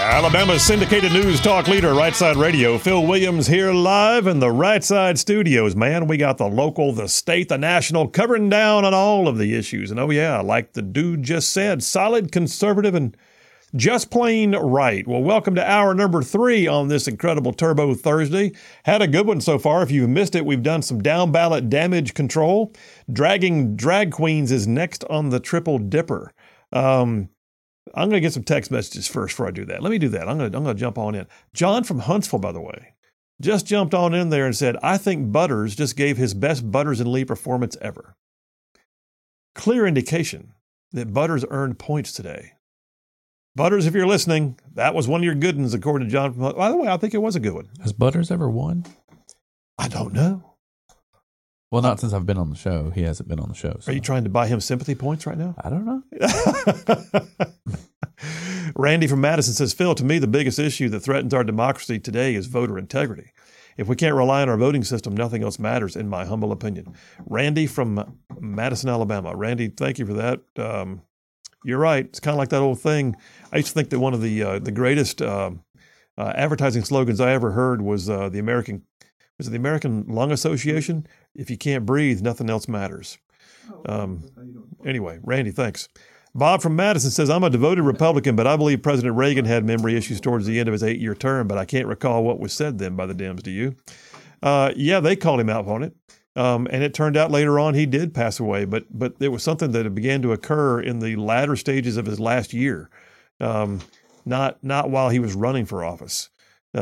Alabama's syndicated news talk leader, Right Side Radio. Phil Williams here live in the Right Side studios. Man, we got the local, the state, the national, covering down on all of the issues. And oh yeah, like the dude just said, solid, conservative, and just plain right. Well, welcome to hour number 3 on this incredible Turbo Thursday. Had a good one so far. If you've missed it, we've done some down ballot damage control. Dragging drag queens is next on the Triple Dipper. I'm going to get some text messages first before I do that. Let me do that. I'm going to jump on in. John from Huntsville, by the way, just jumped on in there and said, I think Butters just gave his best Butters and Lee performance ever. Clear indication that Butters earned points today. Butters, if you're listening, that was one of your good ones, according to John. By the way, I think it was a good one. Has Butters ever won? I don't know. Well, not since I've been on the show. He hasn't been on the show. So. Are you trying to buy him sympathy points right now? I don't know. Randy from Madison says, Phil, to me, the biggest issue that threatens our democracy today is voter integrity. If we can't rely on our voting system, nothing else matters, in my humble opinion. Randy from Madison, Alabama. Randy, thank you for that. You're right. It's kind of like that old thing. I used to think that one of the greatest advertising slogans I ever heard was the American Lung Association? If you can't breathe, nothing else matters. Anyway, Randy, thanks. Bob from Madison says, I'm a devoted Republican, but I believe President Reagan had memory issues towards the end of his 8-year term, but I can't recall what was said then by the Dems. Do you? Yeah, they called him out on it. And it turned out later on he did pass away, but it was something that began to occur in the latter stages of his last year, not while he was running for office.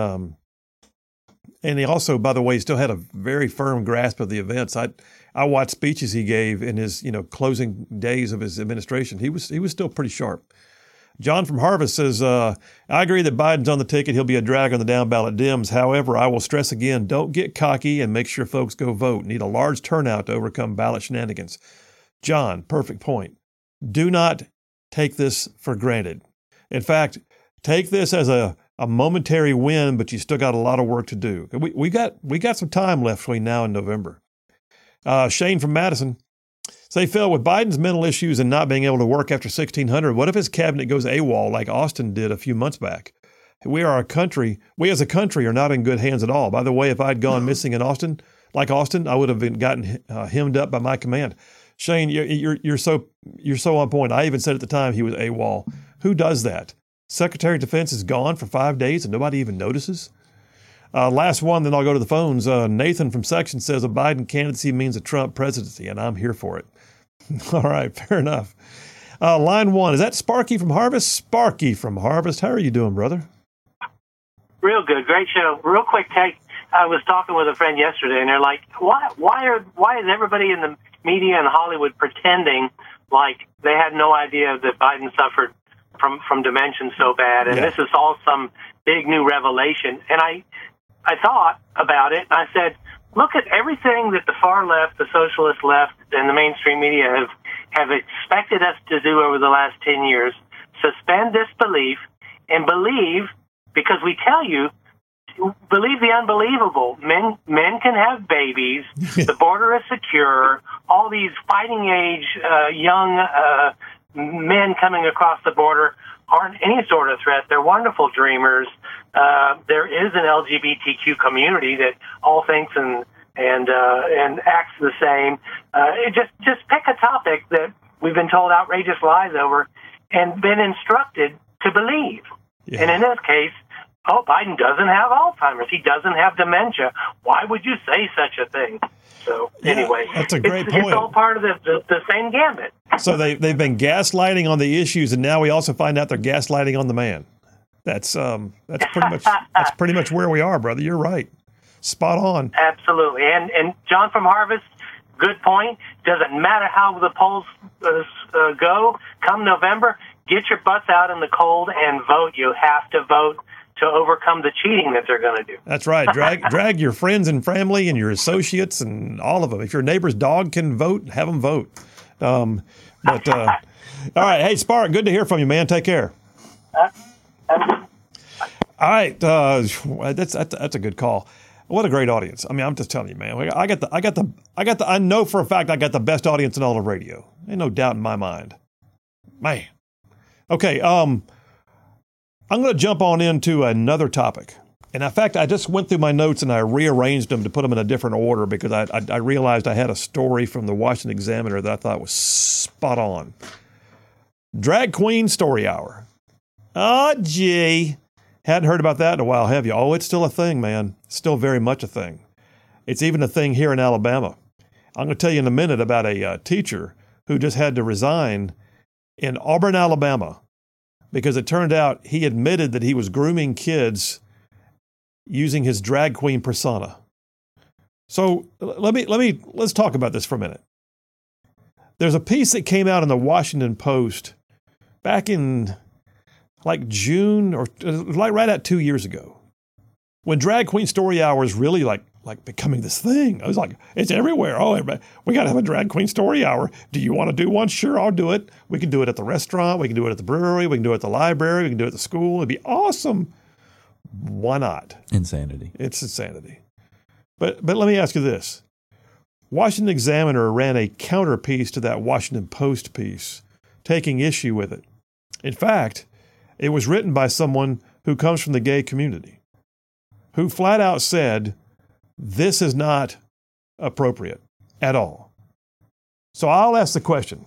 And he also, by the way, still had a very firm grasp of the events. I watched speeches he gave in his closing days of his administration. He was still pretty sharp. John from Harvest says, I agree that Biden's on the ticket. He'll be a drag on the down ballot Dems. However, I will stress again, don't get cocky and make sure folks go vote. Need a large turnout to overcome ballot shenanigans. John, perfect point. Do not take this for granted. In fact, take this as a momentary win, but you still got a lot of work to do. We got some time left between now and November. Shane from Madison. Say, Phil, with Biden's mental issues and not being able to work after 1600, what if his cabinet goes AWOL like Austin did a few months back? We as a country are not in good hands at all. By the way, if I'd gone missing in Austin, like Austin, I would have gotten hemmed up by my command. Shane, you're so on point. I even said at the time he was AWOL. Who does that? Secretary of Defense is gone for 5 days and nobody even notices? Last one, then I'll go to the phones. Nathan from Section says a Biden candidacy means a Trump presidency, and I'm here for it. All right, fair enough. Line 1, is that Sparky from Harvest? Sparky from Harvest, how are you doing, brother? Real good, great show. Real quick take. I was talking with a friend yesterday, and they're like, why is everybody in the media and Hollywood pretending like they had no idea that Biden suffered from dementia so bad, and this is all some big new revelation? And I thought about it, and I said, look at everything that the far left, the socialist left, and the mainstream media have expected us to do over the last 10 years. Suspend disbelief and believe, because we tell you, believe the unbelievable. Men can have babies. The border is secure. All these fighting age young men coming across the border aren't any sort of threat. They're wonderful dreamers. There is an LGBTQ community that all thinks and acts the same. Just pick a topic that we've been told outrageous lies over and been instructed to believe. Yeah. And in this case, Biden doesn't have Alzheimer's. He doesn't have dementia. Why would you say such a thing? So anyway, that's a great point. It's all part of the same gambit. So they've been gaslighting on the issues, and now we also find out they're gaslighting on the man. That's pretty much where we are, brother. You're right. Spot on. Absolutely. And John from Harvest, good point. Doesn't matter how the polls go. Come November, get your butts out in the cold and vote. You have to vote to overcome the cheating that they're going to do. That's right. Drag your friends and family and your associates and all of them. If your neighbor's dog can vote, have them vote. All right. Hey, Spark, good to hear from you, man. Take care. All right. That's a good call. What a great audience. I mean, I'm just telling you, man. I know for a fact I got the best audience in all of radio. Ain't no doubt in my mind. Man. Okay. I'm going to jump on into another topic. And in fact, I just went through my notes and I rearranged them to put them in a different order because I realized I had a story from the Washington Examiner that I thought was spot on. Drag Queen Story Hour. Oh, gee. Hadn't heard about that in a while, have you? Oh, it's still a thing, man. It's still very much a thing. It's even a thing here in Alabama. I'm going to tell you in a minute about a teacher who just had to resign in Auburn, Alabama, because it turned out he admitted that he was grooming kids using his drag queen persona. So let's talk about this for a minute. There's a piece that came out in the Washington Post back in like June or like right at 2 years ago, when Drag Queen Story Hour is really like becoming this thing. I was like, it's everywhere. Oh, everybody, we got to have a Drag Queen Story Hour. Do you want to do one? Sure, I'll do it. We can do it at the restaurant. We can do it at the brewery. We can do it at the library. We can do it at the school. It'd be awesome. Why not? Insanity. It's insanity. But let me ask you this. Washington Examiner ran a counterpiece to that Washington Post piece, taking issue with it. In fact, it was written by someone who comes from the gay community, who flat out said, this is not appropriate at all. So I'll ask the question,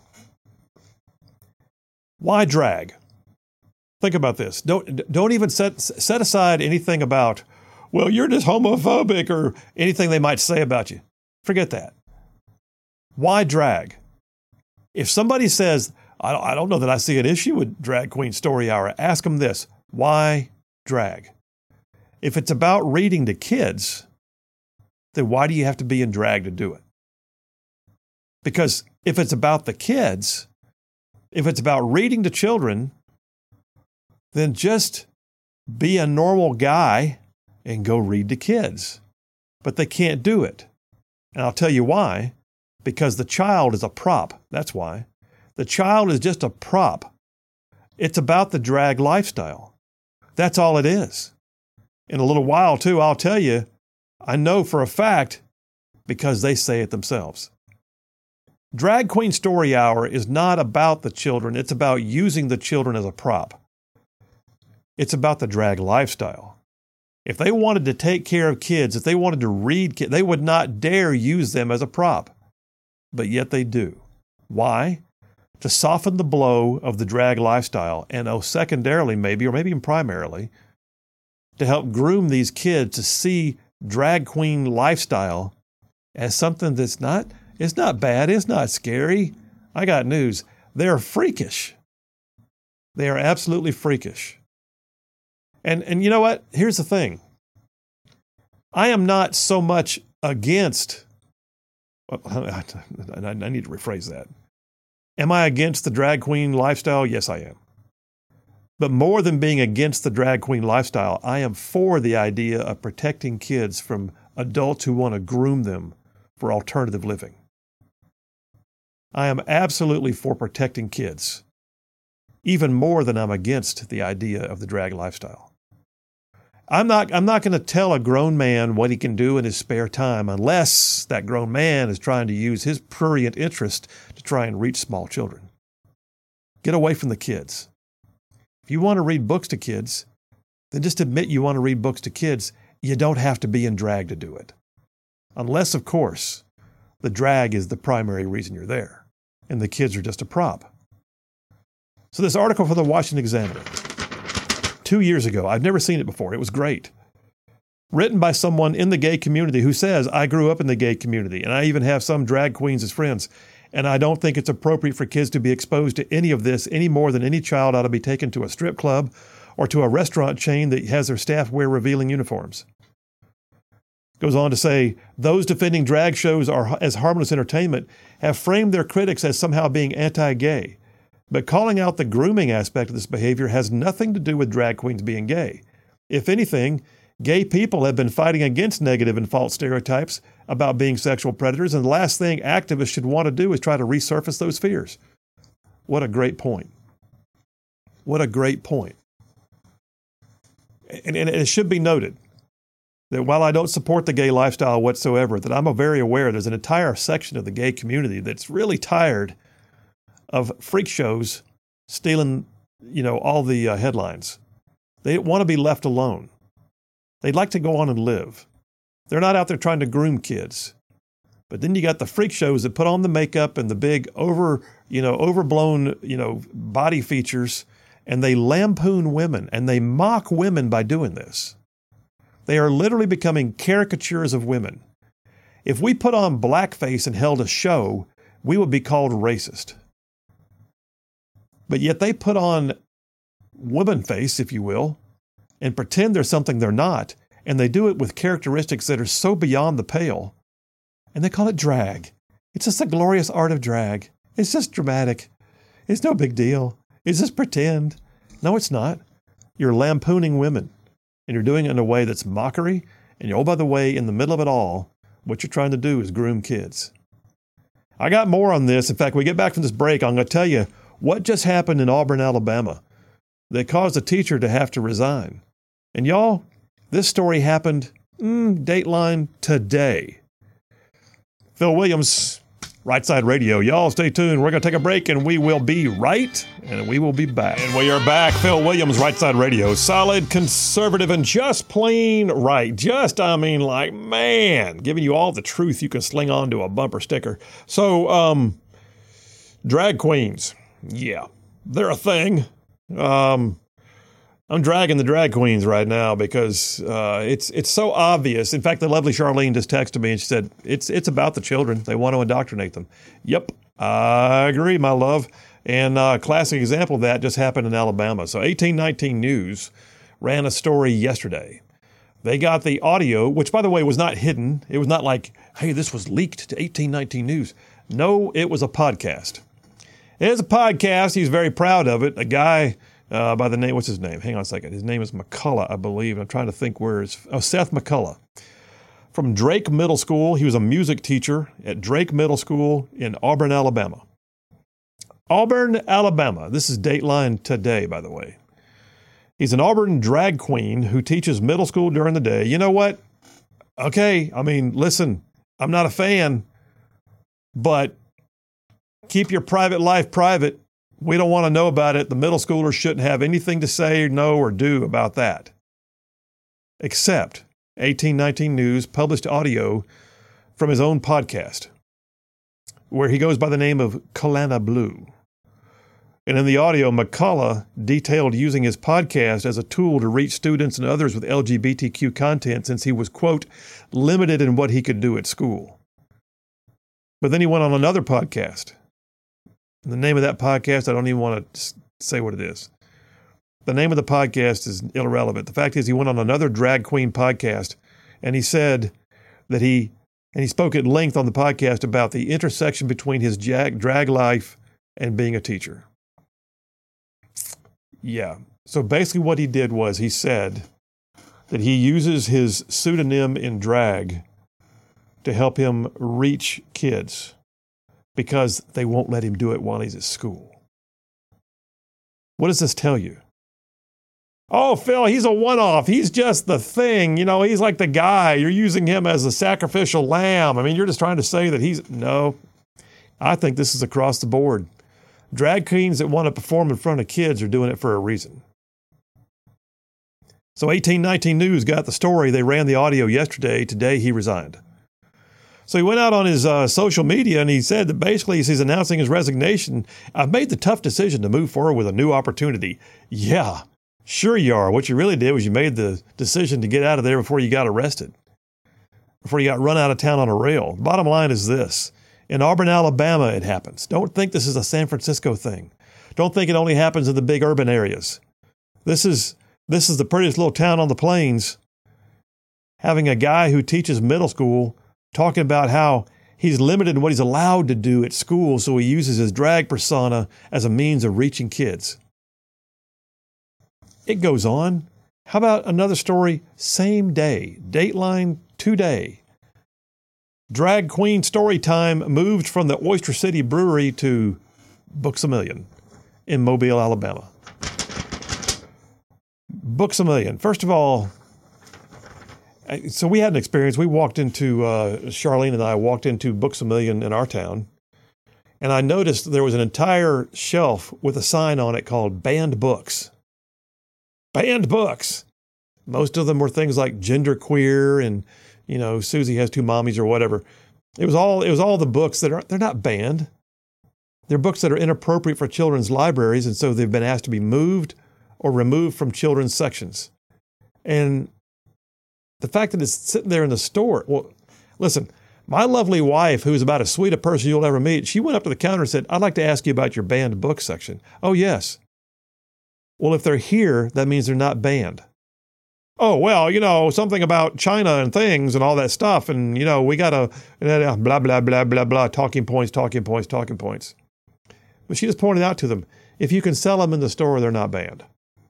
why drag? Think about this. Don't even set aside anything about, well, you're just homophobic or anything they might say about you. Forget that. Why drag? If somebody says, I don't know that I see an issue with Drag Queen Story Hour, ask them this. Why drag? If it's about reading to kids, then why do you have to be in drag to do it? Because if it's about the kids, if it's about reading to children, then just be a normal guy and go read to kids. But they can't do it. And I'll tell you why. Because the child is a prop. That's why. The child is just a prop. It's about the drag lifestyle. That's all it is. In a little while, too, I'll tell you, I know for a fact because they say it themselves. Drag Queen Story Hour is not about the children. It's about using the children as a prop. It's about the drag lifestyle. If they wanted to take care of kids, if they wanted to read kids, they would not dare use them as a prop. But yet they do. Why? To soften the blow of the drag lifestyle and, secondarily maybe, or maybe even primarily, to help groom these kids to see drag queen lifestyle as something that's not, it's not bad, it's not scary. I got news. They're freakish. They are absolutely freakish. And you know what? Here's the thing. I am not so much against, I need to rephrase that. Am I against the drag queen lifestyle? Yes, I am. But more than being against the drag queen lifestyle, I am for the idea of protecting kids from adults who want to groom them for alternative living. I am absolutely for protecting kids, even more than I'm against the idea of the drag lifestyle. I'm not going to tell a grown man what he can do in his spare time unless that grown man is trying to use his prurient interest to try and reach small children. Get away from the kids. If you want to read books to kids, then just admit you want to read books to kids. You don't have to be in drag to do it. Unless, of course, the drag is the primary reason you're there, and the kids are just a prop. So this article from the Washington Examiner, 2 years ago, I've never seen it before. It was great. Written by someone in the gay community who says, I grew up in the gay community, and I even have some drag queens as friends, and I don't think it's appropriate for kids to be exposed to any of this any more than any child ought to be taken to a strip club or to a restaurant chain that has their staff wear revealing uniforms. Goes on to say, those defending drag shows as harmless entertainment have framed their critics as somehow being anti-gay. But calling out the grooming aspect of this behavior has nothing to do with drag queens being gay. If anything, gay people have been fighting against negative and false stereotypes about being sexual predators, and the last thing activists should want to do is try to resurface those fears. What a great point. What a great point. And it should be noted that while I don't support the gay lifestyle whatsoever, that I'm very aware there's an entire section of the gay community that's really tired of freak shows stealing, all the headlines. They want to be left alone. They'd like to go on and live. They're not out there trying to groom kids. But then you got the freak shows that put on the makeup and the big overblown, body features, and they lampoon women and they mock women by doing this. They are literally becoming caricatures of women. If we put on blackface and held a show, we would be called racist. But yet they put on woman face, if you will, and pretend they're something they're not, and they do it with characteristics that are so beyond the pale. And they call it drag. It's just the glorious art of drag. It's just dramatic. It's no big deal. It's just pretend. No, it's not. You're lampooning women. And you're doing it in a way that's mockery. And oh, by the way, in the middle of it all, what you're trying to do is groom kids. I got more on this. In fact, when we get back from this break, I'm going to tell you what just happened in Auburn, Alabama that caused a teacher to have to resign. And y'all, this story happened, Dateline today. Phil Williams, Right Side Radio. Y'all stay tuned. We're going to take a break and we will be right and we will be back. And we are back. Phil Williams, Right Side Radio. Solid, conservative, and just plain right. Giving you all the truth you can sling onto a bumper sticker. So, drag queens. Yeah, they're a thing. I'm dragging the drag queens right now because it's so obvious. In fact, the lovely Charlene just texted me and she said, it's about the children. They want to indoctrinate them. Yep, I agree, my love. And a classic example of that just happened in Alabama. So 1819 News ran a story yesterday. They got the audio, which, by the way, was not hidden. It was not like, hey, this was leaked to 1819 News. No, it was a podcast. It is a podcast. He's very proud of it. A guy by the name, what's his name? Hang on a second. His name is McCullough, I believe. I'm trying to think Seth McCullough. From Drake Middle School. He was a music teacher at Drake Middle School in Auburn, Alabama. Auburn, Alabama. This is Dateline today, by the way. He's an Auburn drag queen who teaches middle school during the day. You know what? Okay, listen, I'm not a fan, but keep your private life private. We don't want to know about it. The middle schoolers shouldn't have anything to say, know, or do about that. Except 1819 News published audio from his own podcast, where he goes by the name of Kalana Blue. And in the audio, McCullough detailed using his podcast as a tool to reach students and others with LGBTQ content since he was, quote, limited in what he could do at school. But then he went on another podcast. And the name of that podcast, I don't even want to say what it is. The name of the podcast is irrelevant. The fact is he went on another drag queen podcast and he said that he spoke at length on the podcast about the intersection between his drag life and being a teacher. Yeah. So basically what he did was he said that he uses his pseudonym in drag to help him reach kids because they won't let him do it while he's at school. What does this tell you? Oh, Phil, he's a one-off. He's just the thing. He's like the guy. You're using him as a sacrificial lamb. You're just trying to say that No, I think this is across the board. Drag queens that want to perform in front of kids are doing it for a reason. So 1819 News got the story. They ran the audio yesterday. Today he resigned. So he went out on his social media and he said that basically he's announcing his resignation. I've made the tough decision to move forward with a new opportunity. Yeah, sure you are. What you really did was you made the decision to get out of there before you got arrested, before you got run out of town on a rail. Bottom line is this. In Auburn, Alabama, it happens. Don't think this is a San Francisco thing. Don't think it only happens in the big urban areas. This is the prettiest little town on the plains, having a guy who teaches middle school talking about how he's limited in what he's allowed to do at school, so he uses his drag persona as a means of reaching kids. It goes on. How about another story? Same day. Dateline today. Drag queen story time moved from the Oyster City Brewery to Books A Million in Mobile, Alabama. Books A Million. First of all, so we had an experience. We walked into, Charlene and I walked into Books A Million in our town, and I noticed there was an entire shelf with a sign on it called Banned Books. banned books. Most of them were things like genderqueer and, Susie Has Two Mommies or whatever. It was all the books they're not banned. They're books that are inappropriate for children's libraries, and so they've been asked to be moved or removed from children's sections. And the fact that it's sitting there in the store, well, listen, my lovely wife, who's about as sweet a person you'll ever meet, she went up to the counter and said, "I'd like to ask you about your banned book section." "Oh, yes." "Well, if they're here, that means they're not banned." "Oh, well, something about China and things and all that stuff. And, we got to blah, blah, blah, blah, blah, talking points. But she just pointed out to them, if you can sell them in the store, they're not banned.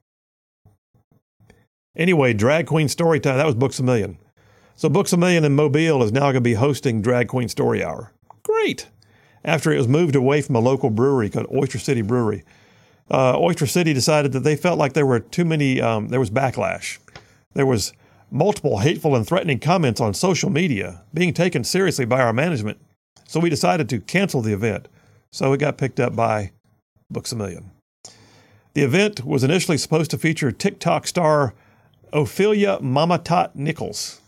Anyway, Drag Queen Story Time, that was Books A Million. So Books A Million in Mobile is now going to be hosting Drag Queen Story Hour. Great. After it was moved away from a local brewery called Oyster City Brewery. Oyster City decided that they felt like there were too many, there was backlash. There was multiple hateful and threatening comments on social media being taken seriously by our management. So we decided to cancel the event. So it got picked up by Books A Million. The event was initially supposed to feature TikTok star Ophelia Mama Tot Nichols.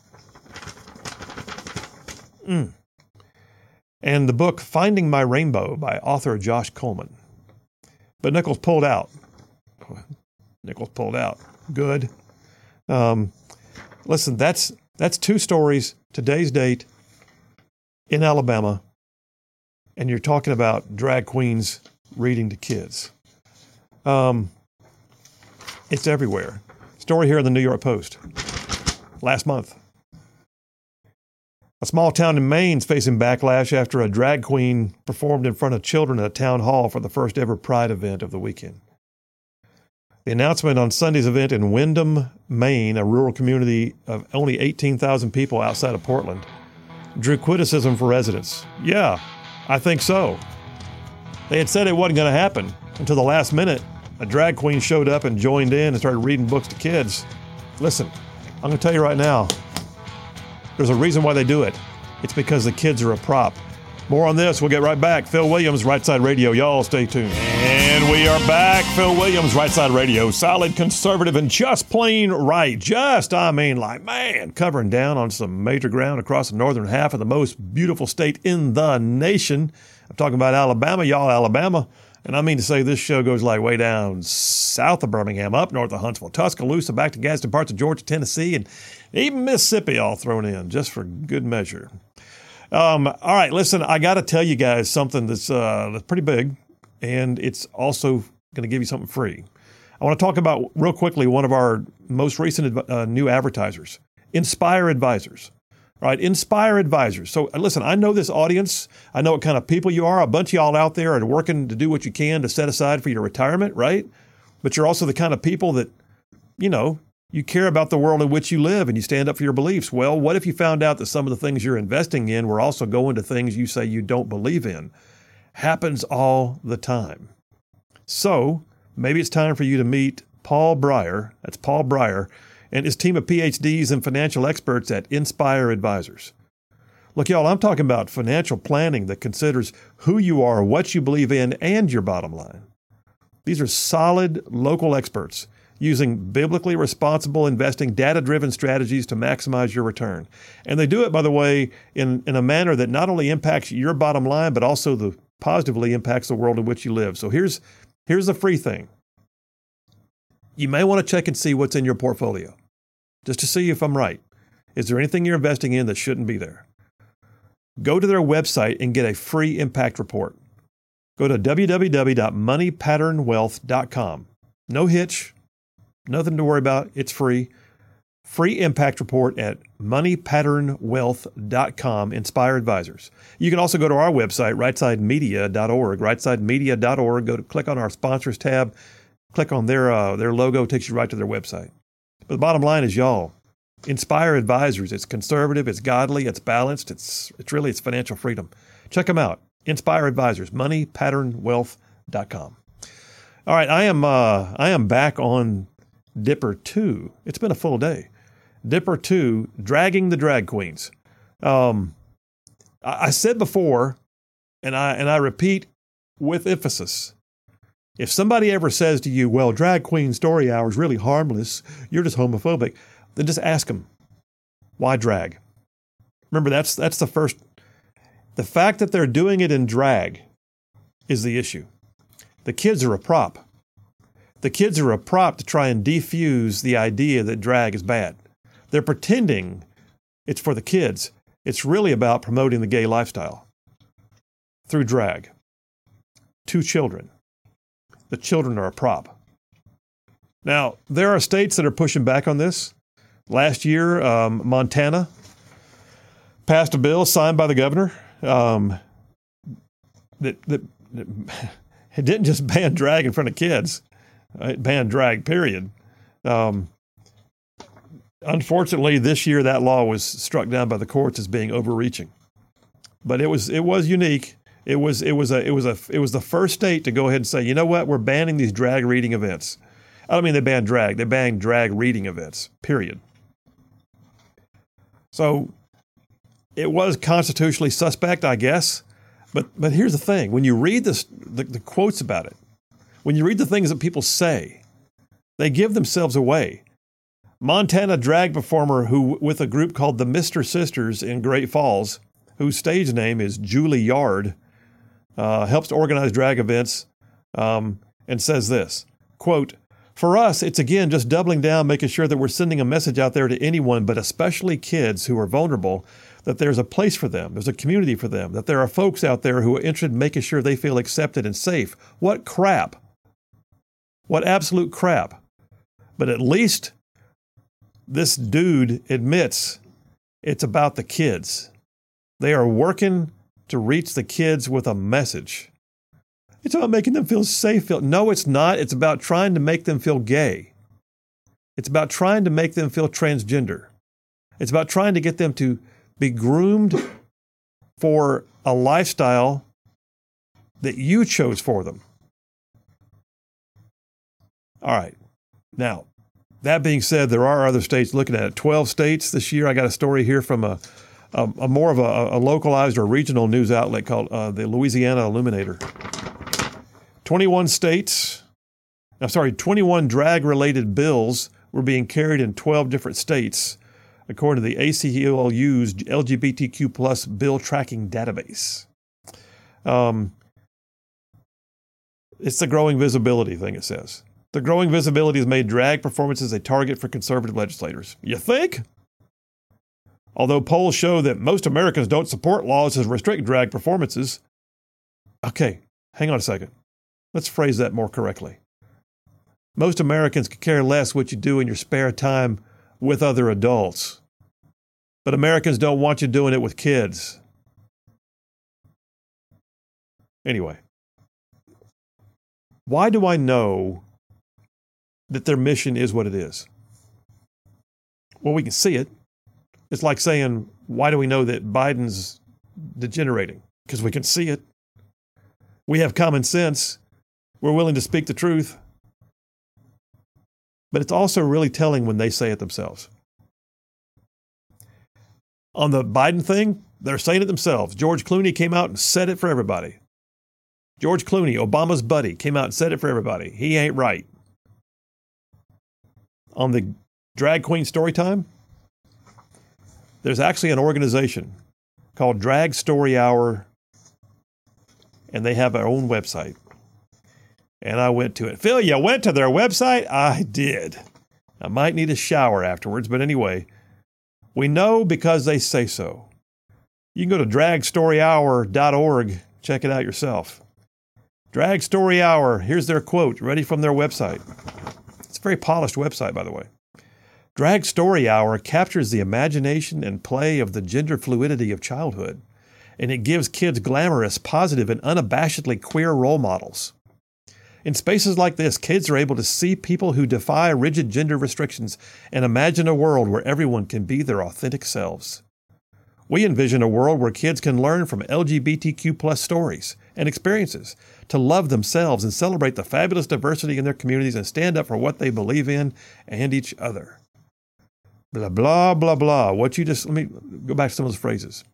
And the book Finding My Rainbow by author Josh Coleman. But Nichols pulled out. Good. Listen, that's 2 stories, today's date, in Alabama, and you're talking about drag queens reading to kids. It's everywhere. Story here in the New York Post. Last month. A small town in Maine is facing backlash after a drag queen performed in front of children at a town hall for the first ever Pride event of the weekend. The announcement on Sunday's event in Windham, Maine, a rural community of only 18,000 people outside of Portland, drew criticism from residents. Yeah, I think so. They had said it wasn't going to happen until the last minute. A drag queen showed up and joined in and started reading books to kids. Listen, I'm going to tell you right now, there's a reason why they do it. It's because the kids are a prop. More on this. We'll get right back. Phil Williams, Right Side Radio. Y'all stay tuned. And we are back. Phil Williams, Right Side Radio. Solid, conservative, and just plain right. Covering down on some major ground across the northern half of the most beautiful state in the nation. I'm talking about Alabama, y'all, Alabama. And I mean to say this show goes like way down south of Birmingham, up north of Huntsville, Tuscaloosa, back to Gadsden, parts of Georgia, Tennessee, and even Mississippi all thrown in, just for good measure. All right, listen, I got to tell you guys something that's pretty big, and it's also going to give you something free. I want to talk about, real quickly, one of our most recent new advertisers, Inspire Advisors. All right, Inspire Advisors. So listen, I know this audience. I know what kind of people you are. A bunch of y'all out there are working to do what you can to set aside for your retirement, right? But you're also the kind of people that, you care about the world in which you live and you stand up for your beliefs. Well, what if you found out that some of the things you're investing in were also going to things you say you don't believe in? Happens all the time. So maybe it's time for you to meet Paul Breyer. That's Paul Breyer and his team of PhDs and financial experts at Inspire Advisors. Look, y'all, I'm talking about financial planning that considers who you are, what you believe in, and your bottom line. These are solid local experts using biblically responsible investing, data-driven strategies to maximize your return. And they do it, by the way, in a manner that not only impacts your bottom line, but also positively impacts the world in which you live. So here's the free thing. You may want to check and see what's in your portfolio, just to see if I'm right. Is there anything you're investing in that shouldn't be there? Go to their website and get a free impact report. Go to www.moneypatternwealth.com. No hitch. Nothing to worry about. It's free. Free impact report at moneypatternwealth.com, Inspire Advisors. You can also go to our website, rightsidemedia.org, rightsidemedia.org. Click on our sponsors tab. Click on their logo. It takes you right to their website. But the bottom line is, y'all, Inspire Advisors. It's conservative. It's godly. It's balanced. It's financial freedom. Check them out. Inspire Advisors, moneypatternwealth.com. All right, I am back on Dipper 2. It's been a full day. Dipper 2, Dragging the Drag Queens. I said before, and I repeat with emphasis, If somebody ever says to you, well, Drag Queen Story Hour is really harmless, you're just homophobic, then just ask them, why drag? Remember, that's the first. The fact that they're doing it in drag is the issue. The kids are a prop. The kids are a prop to try and defuse the idea that drag is bad. They're pretending it's for the kids. It's really about promoting the gay lifestyle through drag to children. The children are a prop. Now, there are states that are pushing back on this. Last year, Montana passed a bill signed by the governor that it didn't just ban drag in front of kids. It banned drag, period. Unfortunately, this year that law was struck down by the courts as being overreaching. But it was unique. It was the first state to go ahead and say, you know what, we're banning these drag reading events. I don't mean they banned drag. They banned drag reading events, period. So it was constitutionally suspect, I guess. But here's the thing. When you read the quotes about it, when you read the things that people say, they give themselves away. Montana drag performer who with a group called the Mr. Sisters in Great Falls, whose stage name is Julie Yard, helps to organize drag events, and says this, quote, for us, it's again just doubling down, making sure that we're sending a message out there to anyone, but especially kids who are vulnerable, that there's a place for them, there's a community for them, that there are folks out there who are interested in making sure they feel accepted and safe. What crap. What absolute crap. But at least this dude admits it's about the kids. They are working to reach the kids with a message. It's about making them feel safe. No, it's not. It's about trying to make them feel gay. It's about trying to make them feel transgender. It's about trying to get them to be groomed for a lifestyle that you chose for them. All right. Now, that being said, there are other states looking at it. 12 states this year. I got a story here from a more of a localized or regional news outlet called the Louisiana Illuminator. 21 drag-related bills were being carried in 12 different states, according to the ACLU's LGBTQ plus bill tracking database. It's the growing visibility thing, it says. The growing visibility has made drag performances a target for conservative legislators. You think? Although polls show that most Americans don't support laws that restrict drag performances. Okay, hang on a second. Let's phrase that more correctly. Most Americans could care less what you do in your spare time with other adults. But Americans don't want you doing it with kids. Anyway, why do I know that their mission is what it is? Well, we can see it. It's like saying, why do we know that Biden's degenerating? Because we can see it. We have common sense. We're willing to speak the truth. But it's also really telling when they say it themselves. On the Biden thing, they're saying it themselves. George Clooney came out and said it for everybody. George Clooney, Obama's buddy, came out and said it for everybody. He ain't right. On the Drag Queen Storytime, there's actually an organization called Drag Story Hour, and they have their own website. And I went to it. Phil, you went to their website? I did. I might need a shower afterwards, but anyway, we know because they say so. You can go to dragstoryhour.org, check it out yourself. Drag Story Hour, here's their quote, ready from their website. It's a very polished website, by the way. Drag Story Hour captures the imagination and play of the gender fluidity of childhood, and it gives kids glamorous, positive, and unabashedly queer role models. In spaces like this, kids are able to see people who defy rigid gender restrictions and imagine a world where everyone can be their authentic selves. We envision a world where kids can learn from LGBTQ plus stories and experiences to love themselves and celebrate the fabulous diversity in their communities and stand up for what they believe in and each other. Blah, blah, blah, blah. Let me go back to some of those phrases.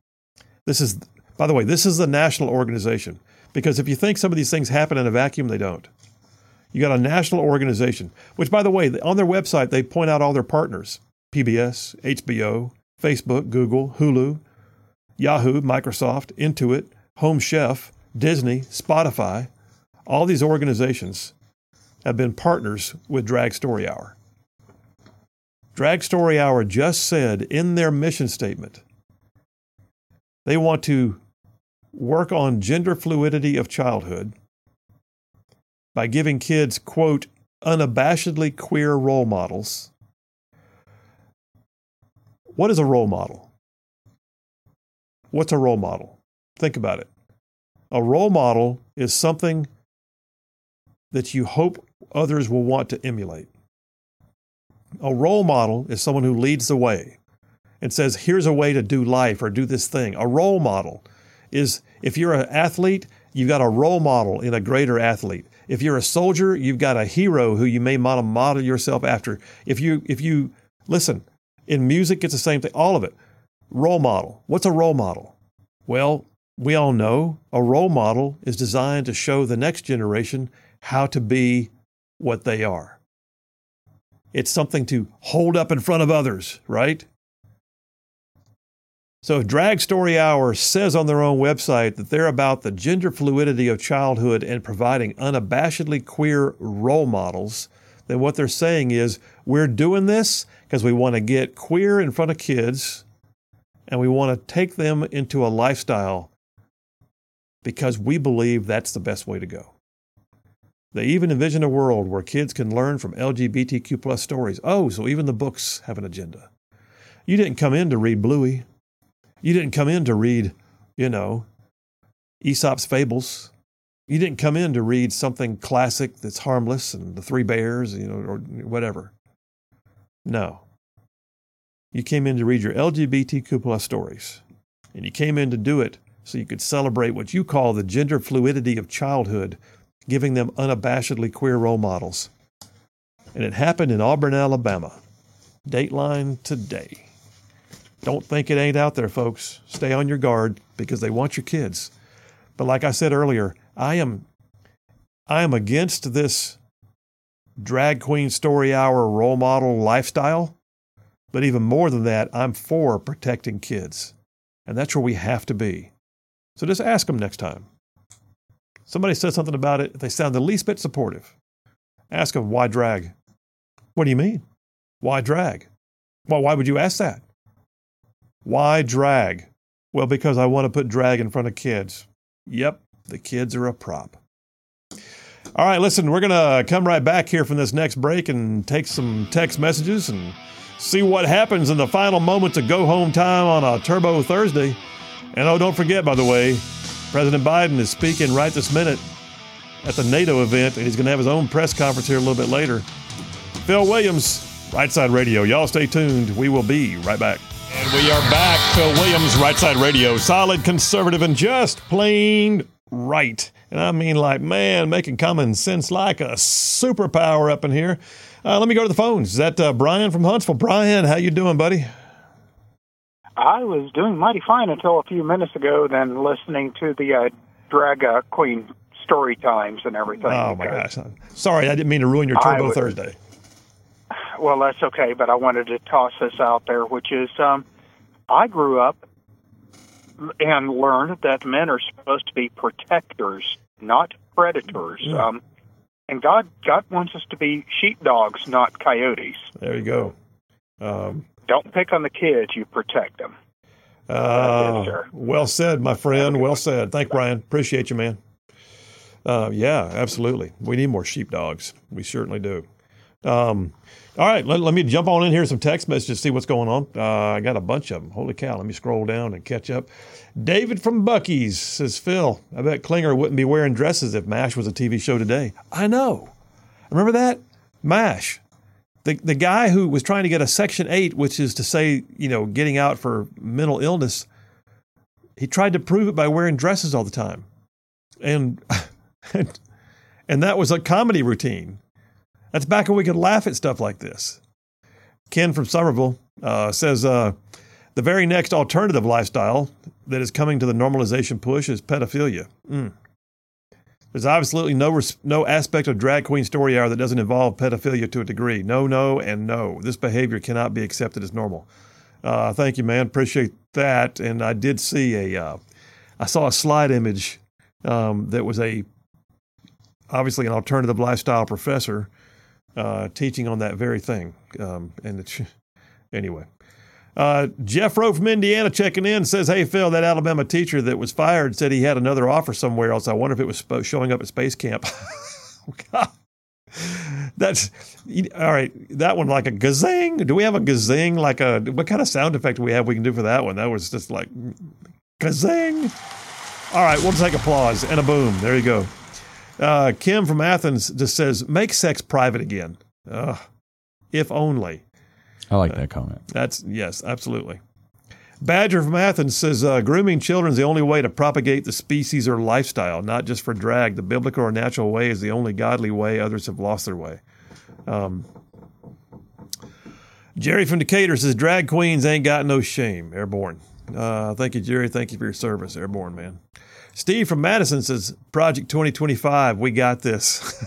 By the way, this is the national organization. Because if you think some of these things happen in a vacuum, they don't. You got a national organization, which, by the way, on their website, they point out all their partners: PBS, HBO, Facebook, Google, Hulu, Yahoo, Microsoft, Intuit, Home Chef, Disney, Spotify. All these organizations have been partners with Drag Story Hour. Drag Story Hour just said in their mission statement, they want to work on gender fluidity of childhood by giving kids, quote, unabashedly queer role models. What is a role model? What's a role model? Think about it. A role model is something that you hope others will want to emulate. A role model is someone who leads the way and says, here's a way to do life or do this thing. A role model is, if you're an athlete, you've got a role model in a greater athlete. If you're a soldier, you've got a hero who you may want to model yourself after. If you listen, in music, it's the same thing, all of it. Role model. What's a role model? Well, we all know a role model is designed to show the next generation how to be what they are. It's something to hold up in front of others, right? So if Drag Story Hour says on their own website that they're about the gender fluidity of childhood and providing unabashedly queer role models, then what they're saying is we're doing this because we want to get queer in front of kids and we want to take them into a lifestyle because we believe that's the best way to go. They even envision a world where kids can learn from LGBTQ plus stories. Oh, so even the books have an agenda. You didn't come in to read Bluey. You didn't come in to read, Aesop's Fables. You didn't come in to read something classic that's harmless and the Three Bears, or whatever. No. You came in to read your LGBTQ plus stories. And you came in to do it so you could celebrate what you call the gender fluidity of childhood, giving them unabashedly queer role models. And it happened in Auburn, Alabama. Dateline today. Don't think it ain't out there, folks. Stay on your guard because they want your kids. But like I said earlier, I am against this drag queen story hour role model lifestyle. But even more than that, I'm for protecting kids. And that's where we have to be. So just ask them next time. Somebody says something about it, if they sound the least bit supportive, ask them, why drag? What do you mean? Why drag? Well, why would you ask that? Why drag? Well, because I want to put drag in front of kids. Yep, the kids are a prop. All right, listen, we're going to come right back here from this next break and take some text messages and see what happens in the final moments of go home time on a Turbo Thursday. And don't forget, by the way, President Biden is speaking right this minute at the NATO event, and he's going to have his own press conference here a little bit later. Phil Williams, Right Side Radio. Y'all stay tuned. We will be right back. And we are back. Phil Williams, Right Side Radio. Solid, conservative, and just plain right. And I mean making common sense like a superpower up in here. Let me go to the phones. Is that Brian from Huntsville? Brian, how you doing, buddy? I was doing mighty fine until a few minutes ago, then listening to the drag queen story times and everything. Oh, my gosh. Sorry, I didn't mean to ruin your Turbo Thursday. Well, that's okay, but I wanted to toss this out there, which is I grew up and learned that men are supposed to be protectors, not predators. And God wants us to be sheepdogs, not coyotes. There you go. Don't pick on the kids, you protect them. Well said, my friend. Well said. Thank Brian. Appreciate you, man. Yeah, absolutely. We need more sheepdogs. We certainly do. All right, let me jump on in here, some text messages, see what's going on. I got a bunch of them. Holy cow, let me scroll down and catch up. David from Buc-ee's says, Phil, I bet Klinger wouldn't be wearing dresses if MASH was a TV show today. I know. Remember that? MASH. The guy who was trying to get a Section 8, which is to say, getting out for mental illness, he tried to prove it by wearing dresses all the time. And that was a comedy routine. That's back when we could laugh at stuff like this. Ken from Somerville says, the very next alternative lifestyle that is coming to the normalization push is pedophilia. There's absolutely no aspect of Drag Queen Story Hour that doesn't involve pedophilia to a degree. No, and no. This behavior cannot be accepted as normal. Thank you, man. Appreciate that. And I did see I saw a slide image that was obviously an alternative lifestyle professor teaching on that very thing. Anyway. Jeff Rowe from Indiana checking in says, hey, Phil, that Alabama teacher that was fired said he had another offer somewhere else. I wonder if it was showing up at space camp. Oh, God. That's all right. That one, like a gazing. Do we have a gazing? What kind of sound effect do we have we can do for that one? That was just like gazing. All right, we'll take applause and a boom. There you go. Kim from Athens just says, make sex private again. If only. I like that comment. Yes, absolutely. Badger from Athens says, grooming children is the only way to propagate the species or lifestyle, not just for drag. The biblical or natural way is the only godly way. Others have lost their way. Jerry from Decatur says, drag queens ain't got no shame. Airborne. Thank you, Jerry. Thank you for your service. Airborne, man. Steve from Madison says, Project 2025, we got this.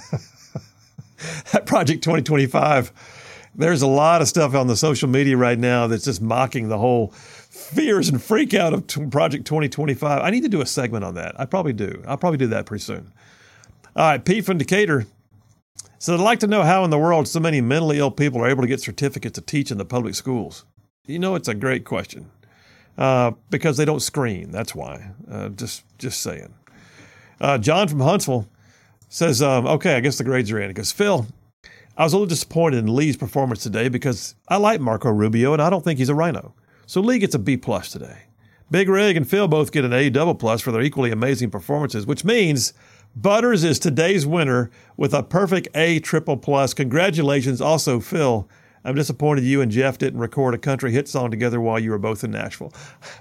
That Project 2025, there's a lot of stuff on the social media right now that's just mocking the whole fears and freak out of Project 2025. I need to do a segment on that. I probably do. I'll probably do that pretty soon. All right, Pete from Decatur. So I'd like to know how in the world so many mentally ill people are able to get certificates to teach in the public schools. You know, it's a great question. Because they don't screen. That's why. Just saying. John from Huntsville says, okay, I guess the grades are in. He goes, Phil, I was a little disappointed in Lee's performance today because I like Marco Rubio and I don't think he's a rhino. So Lee gets a B+ today. Big Rig and Phil both get an A+ for their equally amazing performances, which means Butters is today's winner with a perfect A++. Congratulations. Also, Phil, I'm disappointed you and Jeff didn't record a country hit song together while you were both in Nashville.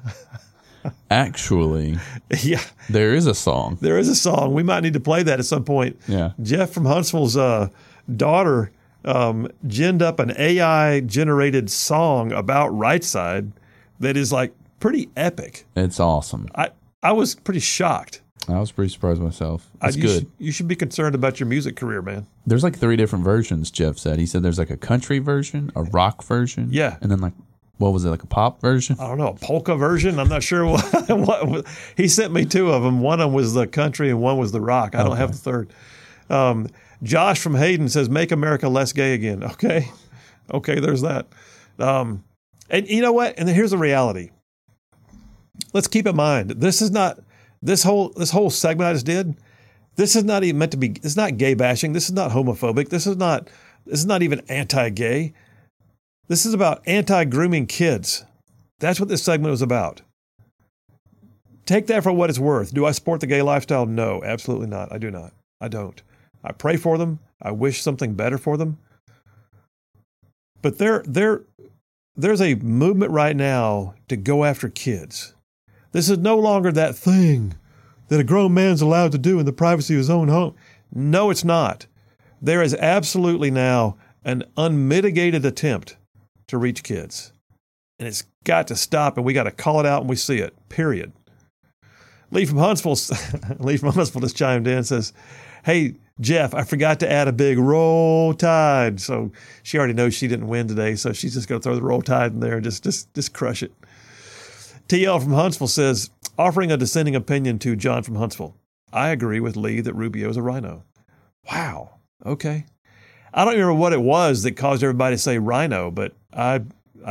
Actually, yeah, there is a song. There is a song. We might need to play that at some point. Yeah. Jeff from Huntsville's daughter ginned up an AI-generated song about Right Side that is like pretty epic. It's awesome. I was pretty shocked. I was pretty surprised myself. It's good. You should be concerned about your music career, man. There's like 3 different versions, Jeff said. He said there's like a country version, a rock version. Yeah. And then like, what was it, like a pop version? I don't know, a polka version? I'm not sure what he sent me 2 of them. One of them was the country and one was the rock. I don't have the third. Josh from Hayden says, make America less gay again. Okay, there's that. And you know what? And here's the reality. Let's keep in mind, this whole segment I just did, this is not even meant to be, it's not gay bashing. This is not homophobic. This is not even anti-gay. This is about anti-grooming kids. That's what this segment was about. Take that for what it's worth. Do I support the gay lifestyle? No, absolutely not. I do not. I don't. I pray for them. I wish something better for them. But there's a movement right now to go after kids. This is no longer that thing that a grown man's allowed to do in the privacy of his own home. No, it's not. There is absolutely now an unmitigated attempt to reach kids. And it's got to stop, and we got to call it out when we see it, period. Lee from Huntsville just chimed in and says, hey, Jeff, I forgot to add a big Roll Tide. So she already knows she didn't win today, so she's just going to throw the Roll Tide in there and just crush it. TL from Huntsville says, offering a dissenting opinion to John from Huntsville. I agree with Lee that Rubio is a rhino. Wow. Okay. I don't remember what it was that caused everybody to say rhino, but I'm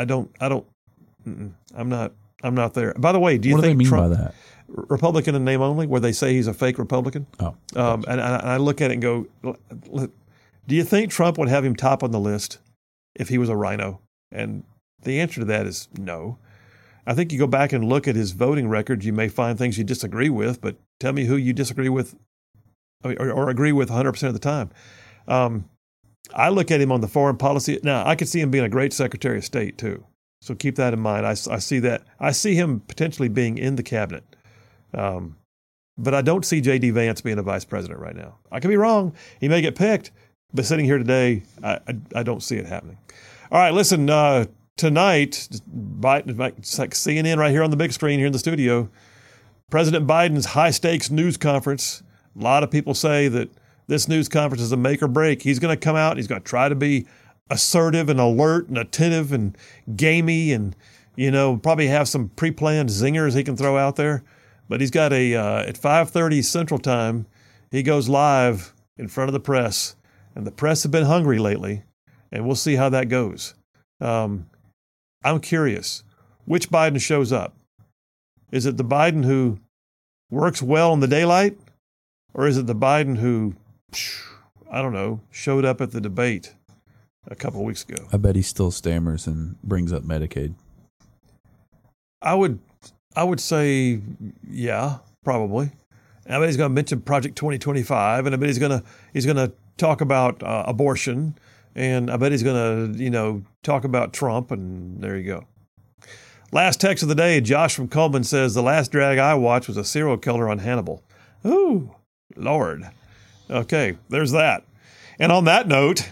not there. By the way, do you think think Trump, by that? Republican in name only, where they say he's a fake Republican? Oh. And I look at it and go, do you think Trump would have him top on the list if he was a rhino? And the answer to that is no. I think you go back and look at his voting record, you may find things you disagree with, but tell me who you disagree with or agree with 100% of the time. I look at him on the foreign policy. Now, I could see him being a great Secretary of State, too. So keep that in mind. I see that. I see him potentially being in the cabinet. But I don't see J.D. Vance being a vice president right now. I could be wrong. He may get picked, but sitting here today, I don't see it happening. All right, listen, tonight, it's like CNN right here on the big screen here in the studio, President Biden's high-stakes news conference A lot of people say that this news conference is a make or break. He's going to come out. He's going to try to be assertive and alert and attentive and gamey and, probably have some pre-planned zingers he can throw out there. But he's got at 5:30 Central Time, he goes live in front of the press. And the press have been hungry lately. And we'll see how that goes. I'm curious. Which Biden shows up? Is it the Biden who works well in the daylight? Or is it the Biden who, I don't know, showed up at the debate a couple of weeks ago? I bet he still stammers and brings up Medicaid. I would say, yeah, probably. I bet he's going to mention Project 2025, and I bet he's going to talk about abortion, and I bet he's going to, talk about Trump, and there you go. Last text of the day, Josh from Coleman says, the last drag I watched was a serial killer on Hannibal. Ooh, Lord. Okay, there's that. And on that note,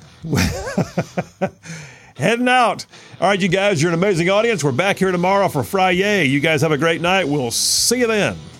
heading out. All right, you guys, you're an amazing audience. We're back here tomorrow for Friday. You guys have a great night. We'll see you then.